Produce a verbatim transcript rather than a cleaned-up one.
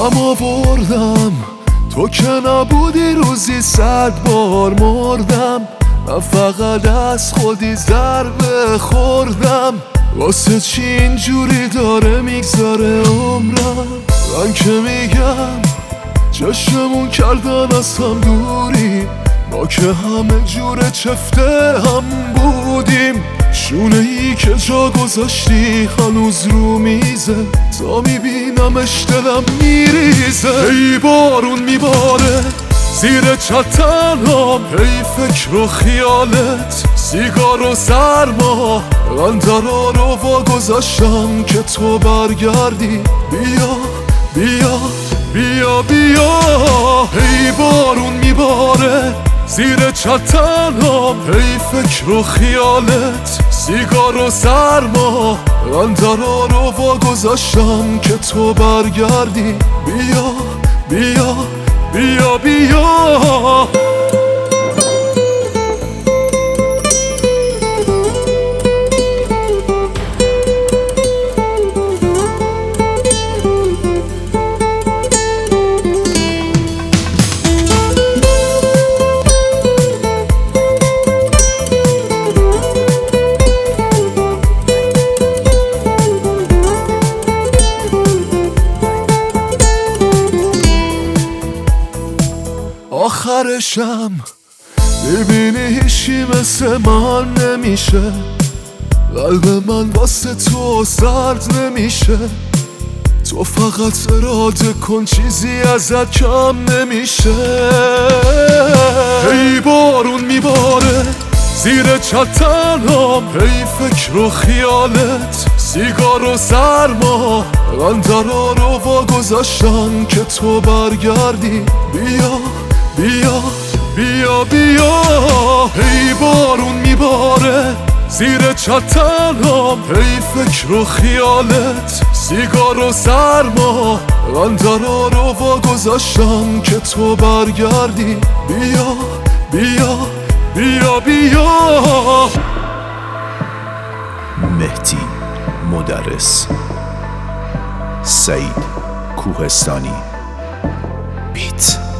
غم آوردم تو که نبودی روزی صد بار مردم. من فقط از خودی ضربه خوردم. واسه چی اینجوری داره میگذره عمرم؟ من که میگم چشمون کردن از هم دوری، ما که همه جور چفته هم بودیم. شونه ای که جا گذاشتی هنوز رو میزه، تا میبینمش دلم میریزه. ای بارون میباره زیر چتنام، ای فکر و خیالت سیگار و سرما. من درا رو وا گذاشتم که تو برگردی. بیا بیا بیا بیا. ای بارون میباره زیر چتنام، ای فکر و خیالت سیگار و سرما. من درا رو وا گذاشتم که تو برگردی. بیا بیا بیا بیا. آخرشم ببینی هیچی مثل من نمیشه. قلب من واسه تو سرد نمیشه. تو فقط اراده کن چیزی ازت کم نمیشه. ای بارون میباره زیر چتنام، ای فکر و خیالت سیگار و سرما. من درا رو وا گذاشتم که تو برگردی. بیا بیا بیا بیا. ای بارون میباره زیر چتنام، ای فکر و خیالت سیگار و سرما. من درا رو وا گذاشتم که تو برگردی. بیا بیا بیا بیا. مهدی مدرس، سعید کوهستانی بیت.